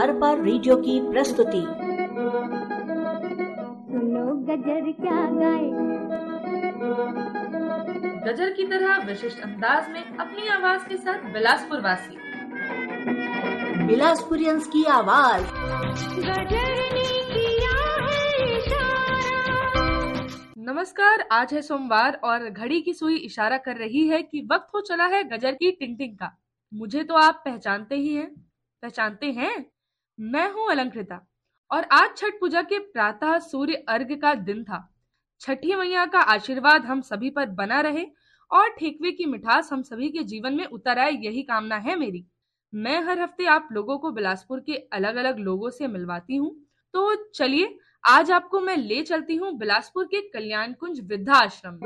Are par radio की प्रस्तुति। सुनो गजर क्या गाए। गजर की तरह विशिष्ट अंदाज में अपनी आवाज के साथ बिलासपुर वासी, बिलासपुरियंस की आवाज। गजर ने किया है इशारा। नमस्कार, आज है सोमवार और घड़ी की सुई इशारा कर रही है कि वक्त हो चला है गजर की टिंग का। मुझे तो आप पहचानते हैं। मैं हूँ अलंकृता और आज छठ पूजा के प्रातः सूर्य अर्घ्य का दिन था। छठी मैया का आशीर्वाद हम सभी पर बना रहे और ठेकवे की मिठास हम सभी के जीवन में उतर आए, यही कामना है मेरी। मैं हर हफ्ते आप लोगों को बिलासपुर के अलग अलग लोगों से मिलवाती हूँ, तो चलिए आज आपको मैं ले चलती हूँ बिलासपुर के कल्याण कुंज वृद्धा आश्रम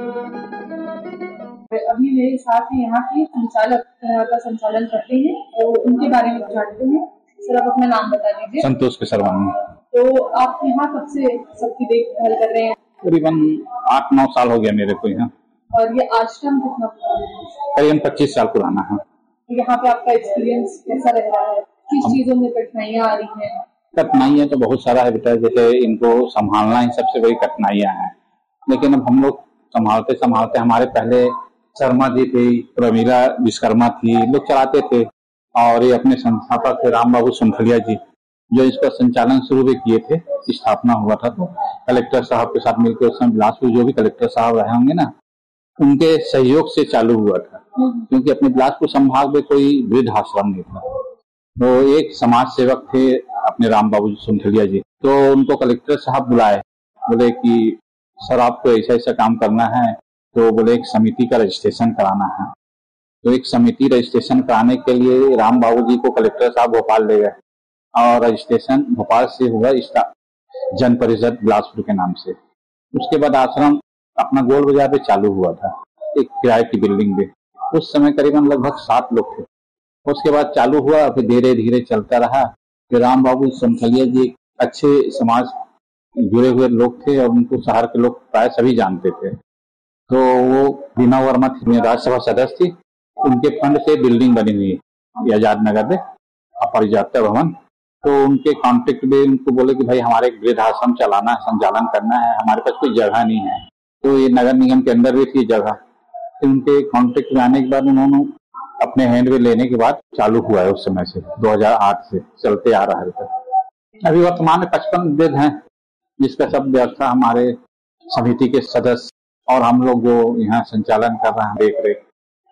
में। अभी मेरे साथ है यहाँ के संचालक का संचालन करते हैं, तो उनके बारे में जानते हैं। सर, आप अपना नाम बता दीजिए। संतोष केसरवानी। तो आप यहाँ कब से सबकी देखभाल कर रहे हैं? करीबन 8-9 साल हो गया मेरे को यहाँ। और ये आश्रम कितना पुराना है? करीबन 25 साल पुराना है। यहाँ पे आपका एक्सपीरियंस कैसा रह रहा है? किस चीजों में कठिनाइयाँ आ रही हैं? कठिनाइयाँ तो बहुत सारा है बेटा, जैसे इनको संभालना ही सबसे बड़ी कठिनाइयाँ हैं। लेकिन अब हम लोग संभालते हमारे पहले शर्मा जी थी, प्रमीला विश्वकर्मा थी, लोग चलाते थे। और ये अपने संस्थापक थे राम बाबू सुनखलिया जी, जो इसका संचालन शुरू भी किए थे। स्थापना हुआ था तो कलेक्टर साहब के साथ मिलकर उस समय बिलासपुर जो भी कलेक्टर साहब रहे होंगे ना, उनके सहयोग से चालू हुआ था। क्योंकि अपने बिलासपुर संभाग में कोई वृद्ध आश्रम नहीं था। तो एक समाज सेवक थे अपने राम बाबू सुनखलिया जी, तो उनको कलेक्टर साहब बुलाए, बोले कि सर आपको ऐसा ऐसा काम करना है, तो बोले एक समिति का रजिस्ट्रेशन कराना है। तो एक समिति रजिस्ट्रेशन कराने के लिए राम बाबू जी को कलेक्टर साहब भोपाल ले गए और रजिस्ट्रेशन भोपाल से हुआ इसका जन परिषद बिलासपुर के नाम से। उसके बाद आश्रम अपना गोल बाजार पे चालू हुआ था, एक किराए की बिल्डिंग में। उस समय करीबन लगभग 7 लोग थे। उसके बाद चालू हुआ, फिर धीरे धीरे चलता रहा। फिर राम बाबू सुनखलिया जी अच्छे समाज जुड़े हुए लोग थे और उनको शहर के लोग प्राय सभी जानते थे। तो वो बीना वर्मा थी, राज्यसभा सदस्य थी, उनके फंड से बिल्डिंग बनी हुई है आजाद नगर में, अपरिजात भवन। तो उनके कॉन्टेक्ट में उनको बोले कि भाई हमारे एक वृद्ध आश्रम चलाना है, संचालन करना है, हमारे पास कोई जगह नहीं है। तो ये नगर निगम के अंदर भी थी जगह। तो उनके कॉन्टेक्ट में आने के बाद उन्होंने अपने हैंड में लेने के बाद चालू हुआ है। उस समय से 2008 से चलते आ रहा है। अभी वर्तमान में 55 वृद्ध हैं, जिसका सब व्यवस्था हमारे समिति के सदस्य और हम लोग जो यहाँ संचालन कर रहे हैं, देख रेख।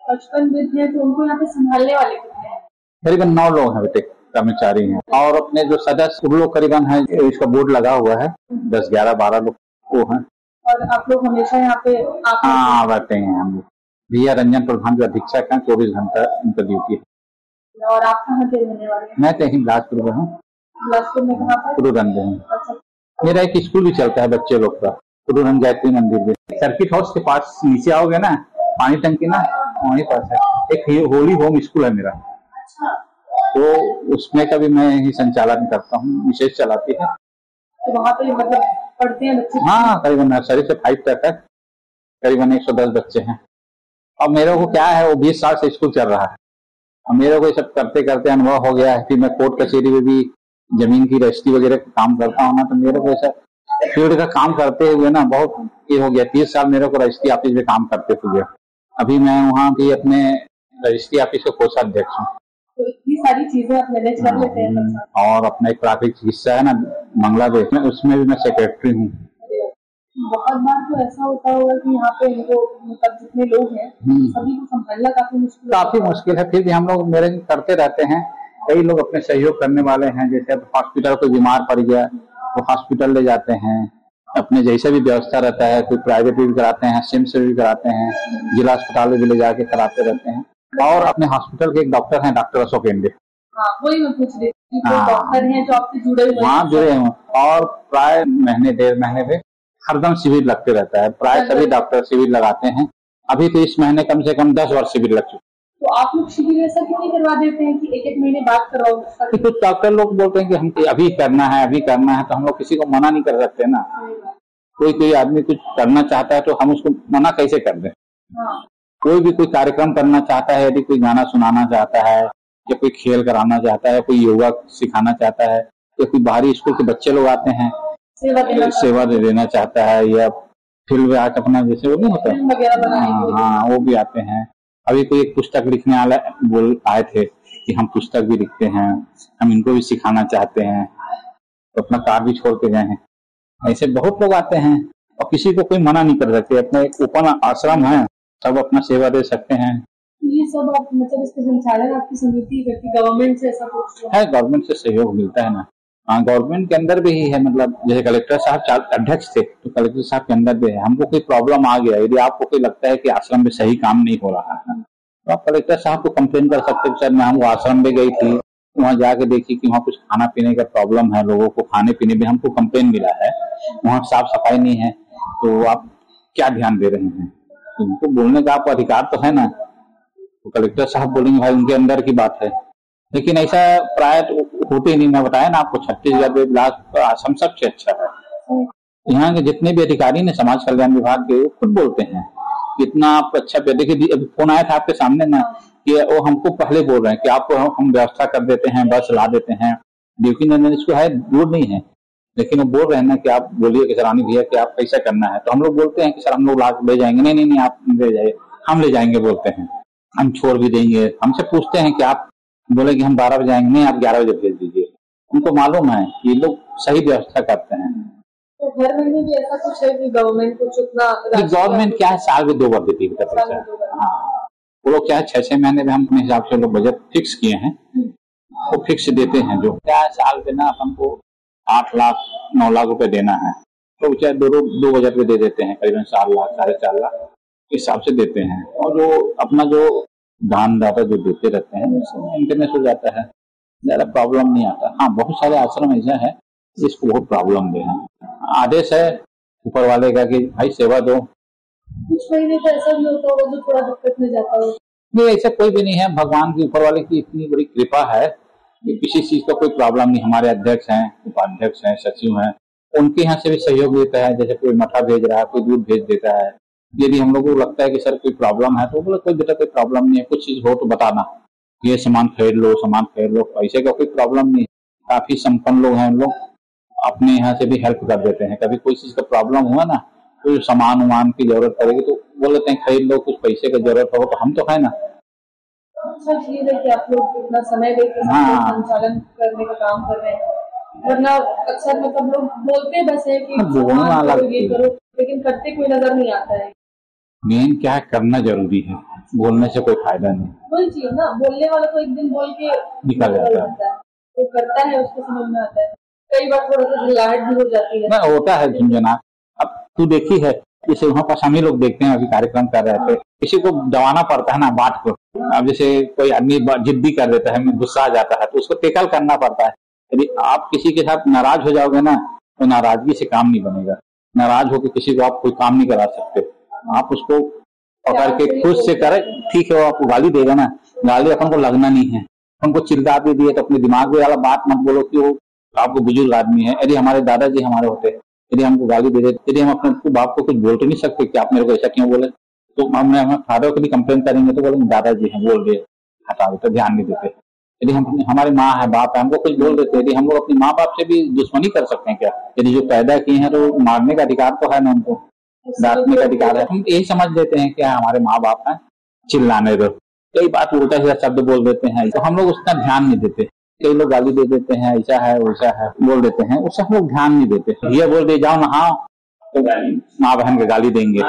55 वृद्ध हैं, तो उनको यहाँ पे संभालने वाले कितने हैं? करीबन 9 लोग हैं बेटे, कर्मचारी हैं। और अपने जो सदस्य वो लोग करीबन है, इसका बोर्ड लगा हुआ है, 10, 11, 12 लोग वो हैं। और आप लोग हमेशा यहाँ पे रहते हैं। हम लोग भैया रंजन प्रधान जो अधीक्षक हैं, 24 घंटा उनका ड्यूटी है। और आप कहाँ के रहने वाले हैं? मैं कहीं बिलासपुर में हूँ। बिलासपुर में कहाँ पर? पुरुरंज में। अच्छा। मेरा एक स्कूल भी चलता है बच्चे लोग का, पुरुरंज गायत्री मंदिर में। सर्किट हाउस के पास नीचे आओगे ना, पानी टंकी ना, वहीं पास है एक होली होम स्कूल है मेरा। अच्छा। तो उसमें का भी मैं ही संचालन करता हूँ, विशेष चलाती है। तो वहाँ पे मतलब पढ़ते हैं बच्चे? हाँ, करीबन नर्सरी से 5 तक है, करीबन 110 बच्चे हैं। अब मेरे को क्या है, वो 20 साल से स्कूल चल रहा है। अब मेरे को ये सब करते करते अनुभव हो गया है। फिर मैं कोर्ट कचहरी में भी जमीन की रजिस्ट्री वगैरह का काम करता हूँ ना, तो मेरे को ऐसा फील्ड का काम करते हुए ना बहुत ये हो गया। 30 साल मेरे को रजिस्ट्री ऑफिस में काम करते हुए। अभी मैं वहाँ भी अपने रजिस्ट्री ऑफिस का कोषाध्यक्ष हूँ। तो इतनी सारी चीजें आप मैनेज कर लेते हैं? और अपना एक प्राथमिक चिकित्सा है ना मंगला देश में, उसमें भी मैं सेक्रेटरी हूँ। बहुत बार तो ऐसा होता होगा कि यहाँ पे इनको मतलब जितने लोग हैं सभी को संभालना काफी मुश्किल है। फिर भी हम लोग मेरे करते रहते हैं। कई लोग अपने सहयोग करने वाले हैं, जैसे अब हॉस्पिटल कोई बीमार पड़ गया तो हॉस्पिटल ले जाते हैं। अपने जैसे भी व्यवस्था रहता है, कोई प्राइवेट भी कराते हैं, सिम्स भी कराते हैं, जिला अस्पताल में भी ले जाके कराते रहते हैं। और अपने हॉस्पिटल के एक डॉक्टर हैं, डॉक्टर अशोक एंडे। वही मैं पूछ रही थी, डॉक्टर हैं जो आपसे जुड़े हुए हैं? हाँ, जुड़े हुए। और प्राय महीने 1.5 महीने में हरदम शिविर लगते रहता है। प्राय सभी डॉक्टर शिविर लगाते हैं। अभी तो इस महीने कम से कम 10 बार शिविर लग चुके। तो आप लोग शिविर ऐसा क्यों करवा देते हैं कि 1-1 महीने बाद कराओ? कुछ डॉक्टर लोग बोलते हैं कि हम अभी करना है, तो हम लोग किसी को मना नहीं कर सकते ना। कोई आदमी कुछ करना चाहता है तो हम उसको मना कैसे कर दें? कोई भी कोई कार्यक्रम करना चाहता है, यदि कोई गाना सुनाना चाहता है या कोई खेल कराना चाहता है, कोई योगा सिखाना चाहता है, या कोई बाहरी स्कूल के बच्चे लोग आते हैं सेवा दे देना चाहता है, या फील्ड में आके अपना जैसे वो नहीं होता फिल्म वगैरह बनाने हाँ वो भी आते हैं। अभी कोई एक पुस्तक लिखने वाला बोल आए थे कि हम पुस्तक भी लिखते हैं, हम इनको भी सिखाना चाहते हैं, तो अपना कार भी छोड़ के गए हैं। ऐसे बहुत लोग आते हैं और किसी को कोई मना नहीं कर सकते। अपना एक ओपन आश्रम है, सब अपना सेवा दे सकते हैं। ये सब आप मतलब इसके संचालन आपकी समिति करती, गवर्नमेंट से ऐसा कुछ है, गवर्नमेंट से सहयोग मिलता है ना। हाँ, गवर्नमेंट के अंदर भी ही है, मतलब जैसे कलेक्टर साहब अध्यक्ष थे तो कलेक्टर साहब के अंदर भी है। हमको कोई प्रॉब्लम आ गया, यदि आपको कोई लगता है कि आश्रम में सही काम नहीं हो रहा है तो आप कलेक्टर साहब को कंप्लेन कर सकते हैं। सर मैं हम आश्रम में गई थी, वहाँ जाके देखी कि वहाँ कुछ खाना पीने का प्रॉब्लम है, लोगों को खाने पीने में हमको कंप्लेन मिला है, वहाँ साफ सफाई नहीं है, तो आप क्या ध्यान दे रहे हैं? तो उनको बोलने का आपको अधिकार तो है ना। तो कलेक्टर साहब बोलेंगे भाई उनके अंदर की बात है, लेकिन ऐसा प्राय होते ही नहीं। मैं बताया ना आपको, छत्तीसगढ़ ब्लॉक का आश्रम सबसे अच्छा है। यहाँ के जितने भी अधिकारी ने समाज कल्याण विभाग के, वो खुद बोलते हैं इतना आप अच्छा। देखिए अभी फोन आया था आपके सामने ना कि वो हमको पहले बोल रहे हैं कि आपको हम व्यवस्था कर देते हैं, बस ला देते हैं, लेकिन इसको है दूर नहीं है, लेकिन वो बोल रहे हैं ना कि आप बोलिए कि सरानी भैया कि आप कैसा करना है, तो हम लोग बोलते हैं कि सर हम लोग ला ले जाएंगे। नहीं नहीं नहीं आप ले जाइए, हम ले जाएंगे बोलते हैं, हम छोड़ भी देंगे। हमसे पूछते हैं कि आप बोले कि हम 12 बजे आएंगे, नहीं आप 11 बजे भेज दीजिए। उनको मालूम है कि ये लोग सही व्यवस्था करते हैं। तो हर महीने भी ऐसा कुछ है कि गवर्नमेंट कुछ उतना, गवर्नमेंट क्या है साल में 2 बार देती है पैसा। हाँ, वो लोग क्या है 6-6 महीने में हम अपने हिसाब से लोग बजट फिक्स किए हैं, वो फिक्स देते हैं। जो क्या है साल में ना अपन को 8 लाख 9 लाख रुपए देना है, तो चाहे दो बजट में दे देते हैं, करीबन 4 लाख 4.5 लाख हिसाब से देते हैं। और जो अपना जो दानदाता जो देते रहते हैं उससे मेंटेनेंस हो जाता है, ज्यादा प्रॉब्लम नहीं आता। हाँ, बहुत सारे आश्रम ऐसा है जिसको बहुत प्रॉब्लम दे हैं। आदेश है ऊपर वाले का कि भाई सेवा दो। कुछ महीने तो ऐसा भी होता होगा जो थोड़ा दिक्कत में जाता हो। नहीं, ऐसा कोई भी नहीं है। भगवान की ऊपर वाले की इतनी बड़ी कृपा है कि किसी चीज का कोई प्रॉब्लम नहीं। हमारे अध्यक्ष हैं, उपाध्यक्ष हैं, सचिव हैं, उनके यहाँ से भी सहयोग देता है। जैसे कोई मठा भेज रहा है, कोई दूध भेज देता है। यदि हम लोगों को लगता है कि सर कोई प्रॉब्लम है तो बोले कोई बेटा कोई प्रॉब्लम नहीं है, कुछ चीज हो तो बताना, ये सामान खरीद लो, सामान खरीद लो, पैसे का कोई प्रॉब्लम नहीं। काफी संपन्न लोग हैं, उन लोग अपने यहाँ से भी हेल्प कर देते हैं। कभी कोई चीज का प्रॉब्लम हुआ ना, कोई सामान वामान की जरूरत पड़ेगी तो बोल लेते हैं खरीद लो, कुछ पैसे की जरूरत हो तो हम तो है ना। अच्छा चीज है कि आप लोग इतना समय देकर संचालन करने का काम कर रहे हैं, वरना अक्सर मतलब लोग बोलते बस है कि ये करो, लेकिन करते कोई नजर नहीं आता है। मेन क्या है, करना जरूरी है, बोलने से कोई फायदा नहीं। वही चीज ना, बोलने वाला तो एक दिन बोल के निकल जाता है, तो करता है उसको समझ में आता है। कई बार थोड़ा सा झल्लाहट भी हो जाती है ना, होता है झुंझुनाहट। अब तू देखी है, जैसे वहाँ पास हम ही लोग देखते हैं, अभी कार्यक्रम कर रहे थे, किसी को दबाना पड़ता है ना बात को। अब जैसे कोई आदमी जिद्दी कर देता है, गुस्सा आ जाता है, तो उसको टेकल करना पड़ता है। यदि आप किसी के साथ नाराज हो जाओगे ना, तो नाराजगी से काम नहीं बनेगा। नाराज होकर किसी को आप कोई काम नहीं करा सकते। आप उसको पकड़ के खुद से करे, ठीक है वो आपको गाली देगा ना, गाली अपन को लगना नहीं है। उनको चिल्ला भी दिए तो अपने दिमाग में वाला बात मत बोलो कि वो आपको बुजुर्ग आदमी है। यदि हमारे दादाजी हमारे होते, यदि हमको गाली दे देते, यदि हम अपने बाप को कुछ बोल तो नहीं सकते कि आप मेरे को ऐसा क्यों बोले, तो हम फादर को भी कंप्लेन करेंगे तो बोलेंगे दादाजी हैं बोल रहे, हटाओ, तो ध्यान नहीं देते। यदि हम हमारी माँ है, बाप है, हमको कुछ बोल देते, यदि हम लोग अपनी माँ बाप से भी दुश्मनी कर सकते हैं क्या? यदि जो पैदा किए हैं तो मारने का अधिकार तो है ना, उनको डांटने का अधिकार है। हम यही समझ लेते हैं कि हमारे माँ बाप हैं, चिल्लाने दो। कई बात उल्टा सीधा शब्द बोल देते हैं, तो हम लोग उसका ध्यान नहीं देते। कई लोग गाली दे देते हैं, ऐसा है वैसा है बोल देते हैं, उससे हम लोग ध्यान नहीं देते। ये बोल दे जाओ नहाओ तो माँ बहन के गाली देंगे।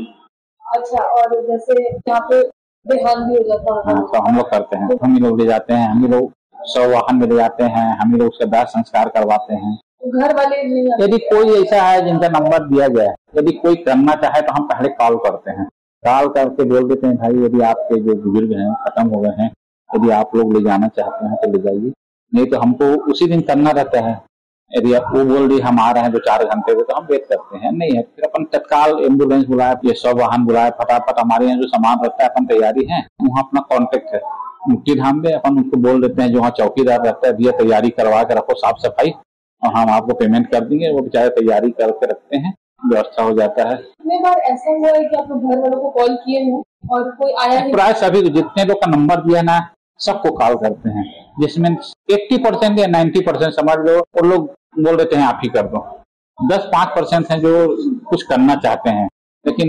अच्छा, और जैसे यहाँ पे देहांत भी हो जाता है, तो हम लोग करते हैं, हम ही लोग ले जाते हैं, हम ही लोग 100 वाहन में ले जाते हैं, हम ही लोग उसका दाह संस्कार करवाते हैं। घर वाले यदि कोई ऐसा है जिनका नंबर दिया गया है, यदि कोई करना चाहे तो हम पहले कॉल करते हैं, कॉल करके बोल देते हैं भाई यदि आपके जो बुजुर्ग हैं खत्म हो गए हैं, यदि आप लोग ले जाना चाहते हैं तो ले जाइए, नहीं तो हमको उसी दिन करना रहता है। यदि वो बोल रही हम आ रहे हैं 2-4 घंटे में, तो हम वेट करते हैं। नहीं है फिर अपन तत्काल एम्बुलेंस बुलाए, ये 100 वाहन बुलाए, फटाफट हमारे यहाँ जो सामान रहता है अपन तैयारी है, वहाँ अपना कॉन्टेक्ट है मुक्ति धाम में, अपन उनको बोल देते हैं जो वहाँ चौकीदार रहता है, भैया तैयारी करवा के रखो साफ सफाई, और हम आपको पेमेंट कर देंगे। वो बेचारे तैयारी करके रखते हैं, व्यवस्था हो जाता है। कितने बार ऐसा हुआ है कि आप घर वालों को कॉल किए हैं और कोई आया नहीं? प्राय सभी जितने लोग का नंबर दिया ना, सबको कॉल करते हैं, जिसमें 80% या 90% समझ लो वो लोग बोल देते हैं आप ही कर दो। 10-5% है जो कुछ करना चाहते हैं, लेकिन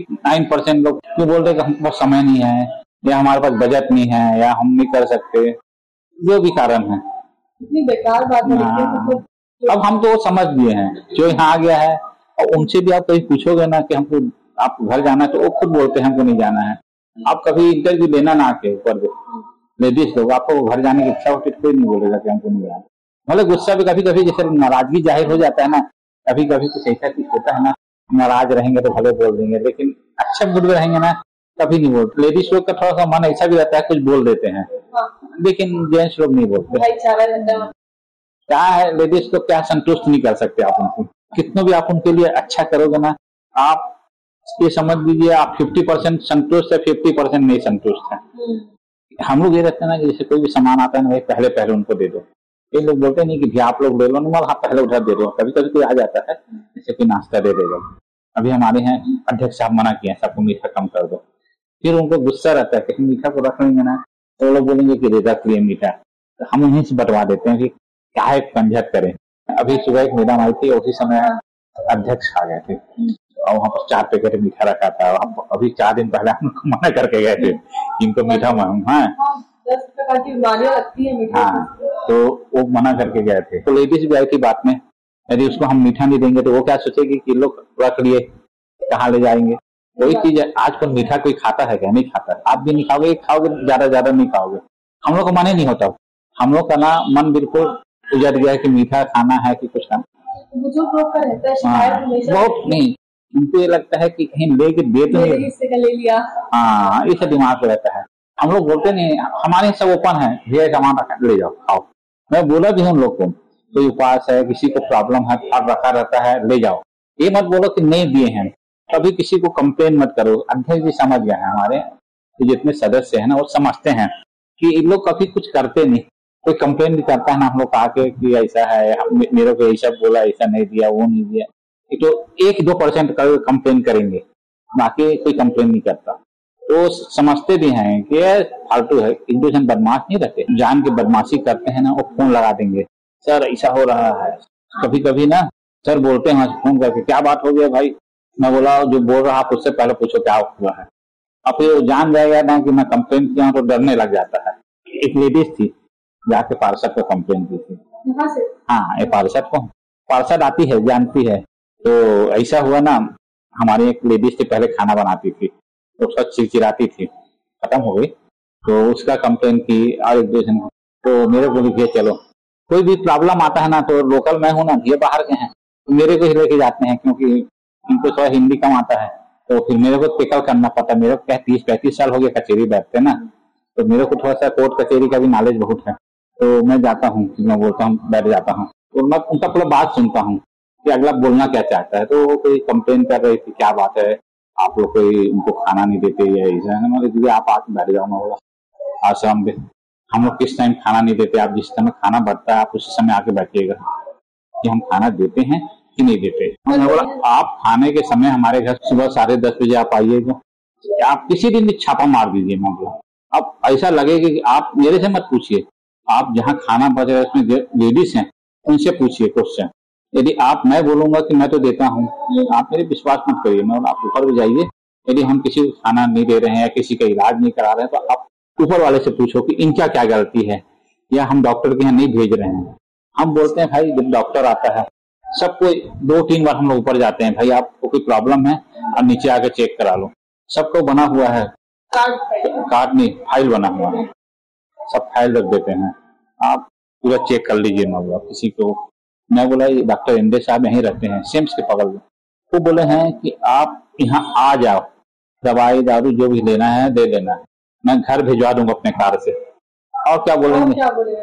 99% लोग जो बोल रहे कि हमको पास समय नहीं है, या हमारे पास बजट नहीं है, या हम नहीं कर सकते, जो भी कारण है। इतनी बेकार बात है। अब हम तो समझ लिए हैं, जो यहाँ आ गया है, और उनसे भी आप कहीं पूछोगे ना कि हमको आपको घर जाना है, तो वो खुद बोलते हैं हमको नहीं जाना है। आप कभी इंटरव्यू लेना ना आके ऊपर लेडीज लोग, आपको घर जाने की इच्छा होती है, कोई नहीं बोलेगा कि हमको नहीं जाना। मतलब गुस्सा भी कभी कभी जैसे नाराजगी जाहिर हो जाता है ना, कभी कभी कुछ ऐसा चीज होता है ना, नाराज रहेंगे तो भले बोल देंगे, लेकिन अच्छे मूड में रहेंगे ना कभी नहीं बोलते। लेडीज लोग का थोड़ा सा मन ऐसा भी रहता है, कुछ बोल देते हैं, लेकिन जेंट्स लोग नहीं बोलते। भाईचारा रहता है। क्या है, लेडीज को क्या संतुष्ट नहीं कर सकते आप उनको, कितना भी आप उनके लिए अच्छा करोगे ना, आप ये समझ लीजिए आप 50% संतुष्ट है, 50% नहीं संतुष्ट है। हम लोग ये रहते हैं ना कि जैसे कोई भी सामान आता है ना, पहले उनको दे दो। ये लोग बोलते नहीं कि भैया आप लोग ले लो ना, हाँ पहले उधर दे दो। कभी कभी कोई आ जाता है जैसे कि नाश्ता दे देगा, अभी हमारे यहाँ अध्यक्ष साहब मना किए सबको मीठा कम कर दो, फिर उनको गुस्सा रहता है कि मीठा को रख लेंगे ना, तो लोग बोलेंगे कि रख लिए मीठा, तो हम उन्हीं से बंटवा देते हैं कि क्या है कंझट करें। अभी सुबह एक मैडम आई थी, उसी समय अध्यक्ष आ गए थे और वहाँ पर 4 पैकेट मीठा रखा था। अभी 4 दिन पहले हम उनको मना करके गए थे इनको मीठा हाँ 10 प्रकार की बीमारियां लगती है मीठे। हाँ, तो वो मना करके गए थे। तो लेडीज भी आई थी बात में, यदि उसको हम मीठा नहीं देंगे तो वो क्या सोचेगी कि लोग रख लिए कहाँ ले जाएंगे। वही चीज है, आज कल मीठा कोई खाता है क्या? नहीं खाता। आप भी नहीं खाओगे, खाओगे ज्यादा नहीं खाओगे। हम लोग का मन ही नहीं होता, हम लोग का ना मन बिल्कुल उजड़ गया है कि मीठा खाना है कि कुछ खाना। बुजुर्ग लोग का रहता है शिकायत हमेशा, बहुत नहीं, उनको ये लगता है कि कहीं लेके दे तो नहीं, इससे का ले लिया। हाँ, इसे दिमाग में रहता है। हम लोग बोलते नहीं, हमारे सब ओपन है, ये सामान रखा ले जाओ खाओ। मैं बोला भी हूँ लोग को, कोई उपास है, किसी को प्रॉब्लम है, फल रखा रहता है ले जाओ। ये मत बोलो कि नहीं दिए हैं, कभी किसी को कंप्लेन मत करो। अध्यक्ष जी समझ गए हैं, हमारे जितने सदस्य हैं ना वो समझते हैं कि इन लोग कभी कुछ करते नहीं। कोई कंप्लेन भी करता है ना हम लोग कहा के कि ऐसा है, मेरे को ऐसा बोला, ऐसा नहीं दिया, वो नहीं दिया, तो 1-2% कंप्लेन करेंगे, बाकी कोई कंप्लेन नहीं करता। तो समझते भी हैं कि फालतू है, एक दूसरे बदमाश नहीं रहते, जान के बदमाशी करते हैं ना, वो फोन लगा देंगे, सर ऐसा हो रहा है। कभी कभी ना सर बोलते हैं फोन करके, क्या बात हो गया भाई? मैं बोला जो बोल रहा आप उससे पहले पूछो क्या हुआ है। अब फिर जान जाएगा ना कि मैं कंप्लेन किया हूँ तो डरने लग जाता है। एक लेडीज थी, जाके पार्षद को कंप्लेन की थी। हाँ, ये पार्षद आती है, जानती है। तो ऐसा हुआ ना, हमारी एक लेडीज थी, पहले खाना बनाती थी, तो सब चिड़चिड़ाती थी, खत्म हो गई, तो उसका कंप्लेन की और एक दूसरे तो मेरे को भी चलो, कोई भी प्रॉब्लम आता है ना तो लोकल मैं हूँ ना, ये बाहर के हैं तो मेरे को ही लेके जाते हैं, क्योंकि इनको थोड़ा हिंदी कम आता है, तो फिर मेरे को टेकल करना पड़ता है। मेरे को क्या 30-35 साल हो गया कचेरी बैठते ना, तो मेरे को थोड़ा सा कोर्ट कचेरी का भी नॉलेज बहुत है, तो मैं जाता हूँ, मैं बोलता हूँ, बैठ जाता हूँ, तो मैं उनका पूरा बात सुनता हूँ कि अगला बोलना क्या चाहता है। तो वो कोई कंप्लेन कर रही थी, क्या बात है आप लोग कोई उनको खाना नहीं देते या ऐसा है। मैं दीदी आप आके बैठ जाओ। मैं बोला आश्रम में हम लोग किस टाइम खाना नहीं देते, आप जिस समय खाना बढ़ता है आप उसी समय आके बैठिएगा कि हम खाना देते हैं कि नहीं देते। मैं बोला आप खाने के समय हमारे घर सुबह 10:30 बजे आप आइएगा, आप किसी दिन भी छापा मार दीजिए। मैं बोला अब ऐसा लगेगा कि आप मेरे से मत पूछिए, आप जहाँ खाना बच रहा है उसमें लेडीज हैं उनसे पूछिए क्वेश्चन। यदि मैं बोलूंगा कि मैं तो देता हूँ, आप मेरे विश्वास मत करिए। मैं आप ऊपर भी जाइए, यदि हम किसी को खाना नहीं दे रहे हैं या किसी का इलाज नहीं करा रहे हैं तो आप ऊपर वाले से पूछो कि इनका क्या गलती है, या हम डॉक्टर के यहाँ नहीं भेज रहे हैं। हम बोलते हैं भाई जब डॉक्टर आता है सबको 2-3 बार हम लोग ऊपर जाते हैं, भाई आपको कोई प्रॉब्लम है और नीचे आके चेक करा लो। सबको बना हुआ है कार्ड नहीं, फाइल बना हुआ है, सब फाइल रख देते हैं, आप पूरा चेक कर लीजिए। मैं बोला किसी को, मैं बोला डॉक्टर इंदे साहब यहीं रहते हैं सिम्स के बगल में, वो बोले हैं कि आप यहाँ आ जाओ, दवाई दारू जो भी लेना है दे देना, मैं घर भिजवा दूंगा अपने कार से। और क्या बोलेंगे?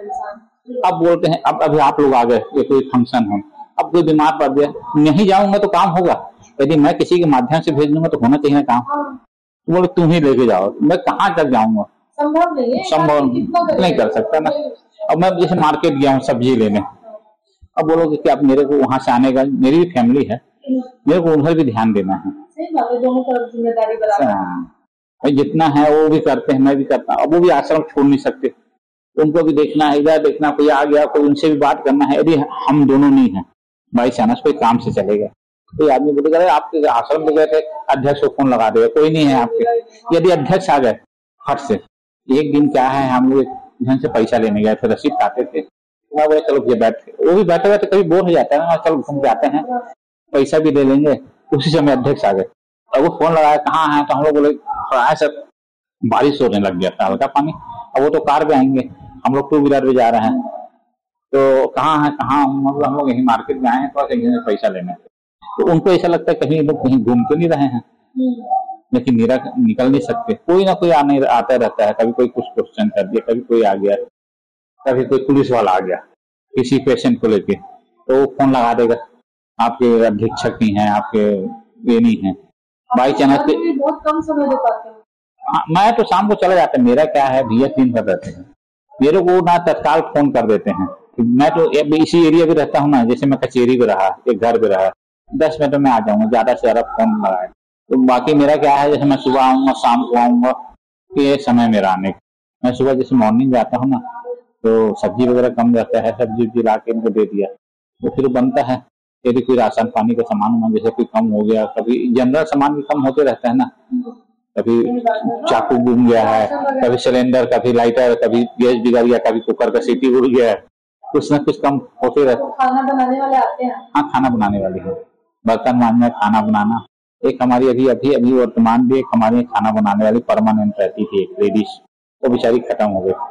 अब बोलते हैं अब अभी आप लोग आ गए, ये कोई फंक्शन है, अब कोई बीमार पड़ गया, नहीं जाऊंगा तो काम होगा, यदि मैं किसी के माध्यम से भेज दूंगा तो होना चाहिए काम। तो बोले तुम ही लेके जाओ, मैं कहाँ तक जाऊंगा, संभव नहीं है, संभव नहीं कर सकता ना। अब मैं जैसे मार्केट गया हूँ सब्जी लेने, अब बोलोगे कि आप मेरे को वहां से आने का, मेरी भी फैमिली है, मेरे को उधर भी ध्यान देना है। सही बात है, दोनों तरफ जिम्मेदारी बराबर। भाई जितना है वो भी करते हैं, मैं भी करता हूँ। अब वो भी आश्रम छोड़ नहीं सकते, उनको भी देखना है, इधर देखना, कोई आ गया कोई उनसे भी बात करना है। यदि हम दोनों नहीं है भाई चानस कोई काम से चलेगा, कोई आदमी बोलेगा अरे आपके आश्रम में गए थे, अध्यक्ष को फोन लगा देगा, कोई नहीं है आपके। यदि अध्यक्ष आ गए हट से, एक दिन क्या है हम लोग ढंग से पैसा लेने गए थे, रसीद खाते थे, वो बोले चलो ये बैठे, वो भी बैठे बैठे कभी बोर हो जाता है ना, चलो घूम जाते हैं, पैसा भी दे लेंगे। उसी समय अध्यक्ष आ गए, अब वो फोन लगाया कहाँ है, तो हम लोग बोले थोड़ा सब बारिश होने लग गया था, हल्का पानी। अब वो तो कार पे आएंगे, हम लोग 2 व्हीलर पे जा रहे हैं, तो कहाँ है कहाँ, मतलब हम लोग यही मार्केट में आए हैं, तो कहीं से पैसा लेने। तो उनको ऐसा लगता है कहीं लोग कहीं घूम तो नहीं रहे हैं, लेकिन निकल नहीं सकते। कोई ना कोई आने आता रहता है, कभी कोई कुछ क्वेश्चन कर दिया, कभी कोई आ गया, कभी कोई पुलिस वाला आ गया किसी पेशेंट को लेके, तो वो फोन लगा देगा आपके अधीक्षक नहीं है, आपके ये नहीं है। बाई चांस बहुत कम समय दे पाते हैं। मैं तो शाम को चला जाता, मेरा क्या है भैया 3 पर रहते हैं, मेरे को ना तत्काल फोन कर देते हैं। मैं तो इसी एरिया पे रहता हूँ ना, जैसे मैं कचेरी पे रहा, एक घर पे रहा, 10 मिनट में आ जाऊंगा, ज्यादा से ज्यादा फोन लगाए। तो बाकी मेरा क्या है, जैसे मैं सुबह आऊंगा शाम को आऊंगा, ये समय मेरा आने। मैं सुबह जैसे मॉर्निंग जाता हूँ ना, तो सब्जी वगैरह कम रहता है, सब्जी ला के इनको दे दिया, तो फिर बनता है। यदि कोई राशन पानी का सामान जैसे कोई कम हो गया, कभी जनरल सामान भी कम होते रहता है ना, कभी चाकू गुम गया है, कभी सिलेंडर, कभी लाइटर, कभी गैस बिगड़ गया, कभी कुकर का सीटी उड़ गया है, कुछ ना कुछ कम होते रहता है। खाना बनाने वाले आते हैं? हाँ खाना बनाने वाले हैं, बर्तन मांजना, खाना बनाना। एक हमारी अभी वर्तमान भी एक हमारी खाना बनाने वाली परमानेंट रहती थी, एक लेडीज, वो बेचारी खत्म हो गई।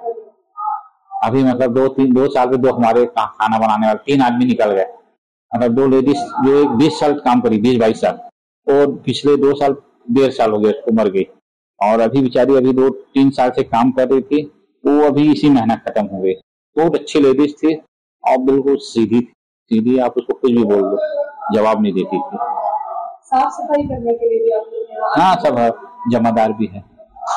अभी मतलब 2 साल में 2 हमारे खाना बनाने वाले 3 आदमी निकल गए। मतलब 2 लेडीज जो 20 साल काम करी, 20-22 साल, और पिछले 2 साल 1.5 साल हो गए उसको मर गई। और अभी बेचारी अभी 2-3 साल से काम कर रही थी, वो अभी इसी महीना खत्म हो गई। बहुत अच्छी लेडीज थी और बिल्कुल सीधी, आप उसको कुछ भी बोल दो जवाब नहीं देती थी। साफ सफाई करने के लिए भी आप लोग? हाँ सब है, जमादार भी है,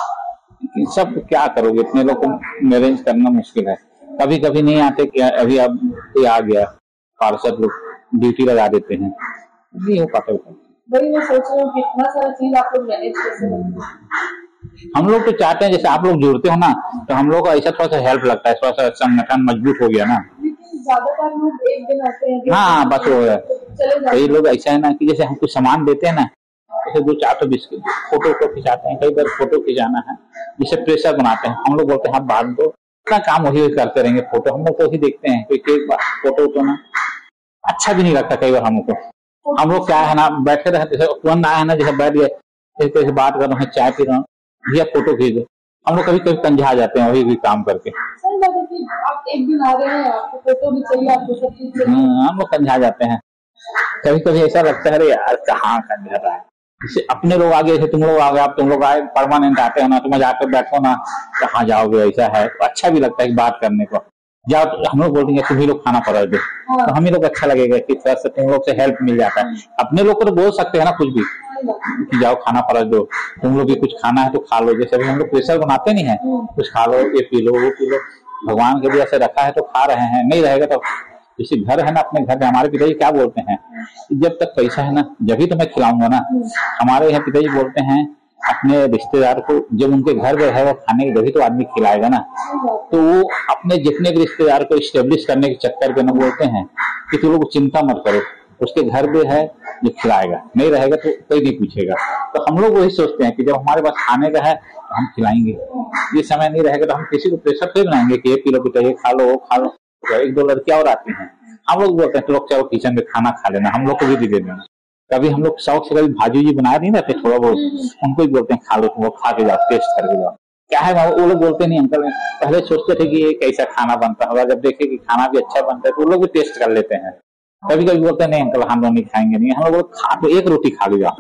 सब क्या करोगे, इतने लोग को मैनेज करना मुश्किल है। कभी कभी नहीं आते, अभी अब कोई आ गया पार्षद, लोग ड्यूटी लगा देते हैं, नहीं हो पाता। वही मैं सोच रही हूँ कि इतना सारा चीज आप लोग मैनेज कैसे करते हैं? हम लोग तो चाहते हैं जैसे आप लोग जुड़ते हो ना, तो हम लोग को ऐसा थोड़ा सा हेल्प लगता है, थोड़ा सा संगठन मजबूत हो गया ना। लेकिन ज्यादातर लोग एक दिन आते हैं, हाँ बस वो है, चले जाते कई लोग ऐसा है ना कि जैसे हम कुछ सामान देते हैं ना, जैसे 2-4 बिस्किट फोटो खिंचाते हैं, कई बार फोटो खिंचाना है, जिसे प्रेशर बनाते हैं, हम लोग बोलते हैं आप बात दो, इतना काम वही करते रहेंगे, फोटो हम लोग तो वही देखते हैं, कोई एक बार फोटो तो ना अच्छा भी नहीं लगता कई बार हमको। हम लोग क्या है ना, बैठे रहते, जैसे तुरंत आए ना, जैसे बैठ गए, जैसे बात कर रहे हैं, चाय पी रहे हैं, भैया फोटो खींच दो, हम लोग कभी कभी कंझा जाते हैं वही काम करके। सही बात है कि आप एक दिन आ रहे हैं, आपको फोटो भी चाहिए, आपको सब चीज चाहिए। हम लोग कंझा जाते हैं, कभी कभी ऐसा लगता है अरे यार कहाँ कंझा रहा है। जैसे अपने लोग आगे, जैसे तुम लोग आ गए, आप तुम लोग आए परमानेंट आते हो ना, तुम जाकर बैठो ना, कहाँ जाओगे, ऐसा है तो अच्छा भी लगता है बात करने को। जाओ तो हम लोग बोलेंगे तुम ही लोग खाना परोस दो, तो हम ही लोग अच्छा लगेगा कि तरह से तुम लोग से हेल्प मिल जाता है। अपने लोग को तो बोल सकते हैं ना कुछ भी कि जाओ खाना परोस दो, तुम लोग भी कुछ खाना है तो खा लो, जैसे अभी हम लोग प्रेशर बनाते नहीं है, कुछ खा लो, ये पी लो वो पी लो, भगवान के लिए ऐसे रखा है तो खा रहे हैं, नहीं रहेगा तो जैसे घर है ना, अपने घर में हमारे पिताजी क्या बोलते हैं, जब तक पैसा है ना जब ही तो मैं खिलाऊंगा ना। हमारे यहाँ पिताजी बोलते हैं अपने रिश्तेदार को जब उनके घर में रहेगा खाने की, जब तो आदमी खिलाएगा ना। तो वो अपने जितने भी रिश्तेदार को स्टेब्लिश करने के चक्कर में ना बोलते हैं कि तुम लोग चिंता मत करो, उसके घर पे है जो खिलाएगा, नहीं रहेगा तो कोई नहीं पूछेगा। तो हम लोग वही सोचते हैं कि जब हमारे पास खाने का है तो हम खिलाएंगे, ये समय नहीं रहेगा तो हम किसी को प्रेशर पे बनाएंगे कि 1 किलो पिताजी खा लो, वो खा लो। 1-2 लड़कियां और आती हैं, हम लोग बोलते हैं तो लोग चलो किचन में खाना खा लेना, हम लोग को भी दे देना। कभी हम लोग शौक से कभी भाजी बना नहीं रहते थोड़ा बहुत, उनको ही बोलते हैं खा लो, तुम लोग खा के जाओ, टेस्ट करके जाओ। क्या है वो लोग बोलते नहीं अंकल, पहले सोचते थे कि ये कैसा खाना बनता होगा, जब देखे कि खाना भी अच्छा बनता है तो वो लोग भी टेस्ट कर लेते हैं। कभी कभी बोलते हैं नहीं अंकल हम लोग नहीं खाएंगे, नहीं, हम लोग खा तो 1 रोटी खा के जाओ।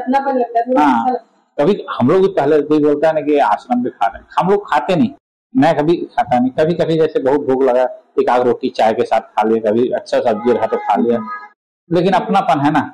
हाँ कभी हम लोग भी पहले कोई बोलता है ना कि आश्रम में खा रहे हैं, हम लोग खाते नहीं, मैं कभी खाता नहीं। कभी कभी जैसे बहुत भूख लगा, 1-8 रोटी चाय के साथ खा लिया, कभी अच्छा सब्जी रहा तो खा लिया, लेकिन अपनापन है ना।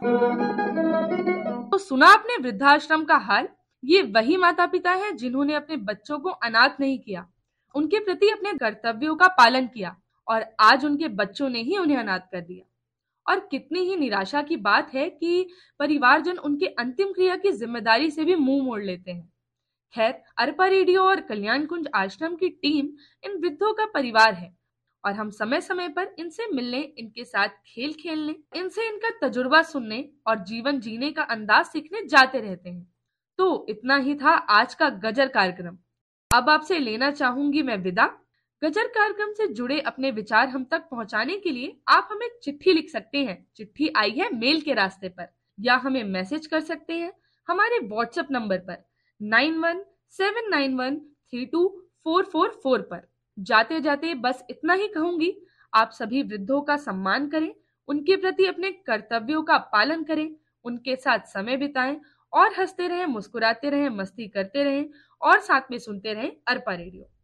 तो सुना आपने वृद्धाश्रम का हाल। ये वही माता पिता हैं जिन्होंने अपने बच्चों को अनाथ नहीं किया, उनके प्रति अपने कर्तव्यों का पालन किया, और आज उनके बच्चों ने ही उन्हें अनाथ कर दिया। और कितनी ही निराशा की बात है कि परिवारजन उनके अंतिम क्रिया की जिम्मेदारी से भी मुंह मोड़ लेते हैं। खैर, अरपा रेडियो और कल्याण कुंज आश्रम की टीम इन वृद्धों का परिवार है और हम समय समय पर इनसे मिलने, इनके साथ खेल खेलने, इनसे इनका तजुर्बा सुनने और जीवन जीने का अंदाज सीखने जाते रहते हैं। तो इतना ही था आज का गजर कार्यक्रम। अब आपसे लेना चाहूंगी मैं विदा। गजर कार्यक्रम से जुड़े अपने विचार हम तक पहुंचाने के लिए आप हमें चिट्ठी लिख सकते हैं। चिट्ठी आई है मेल के रास्ते पर, या हमें मैसेज कर सकते हैं हमारे व्हाट्सएप नंबर पर 9179132444 पर। जाते जाते बस इतना ही कहूंगी, आप सभी वृद्धों का सम्मान करें, उनके प्रति अपने कर्तव्यों का पालन करें, उनके साथ समय बिताएं और हंसते रहें, मुस्कुराते रहें, मस्ती करते रहें और साथ में सुनते रहें अरपा रेडियो।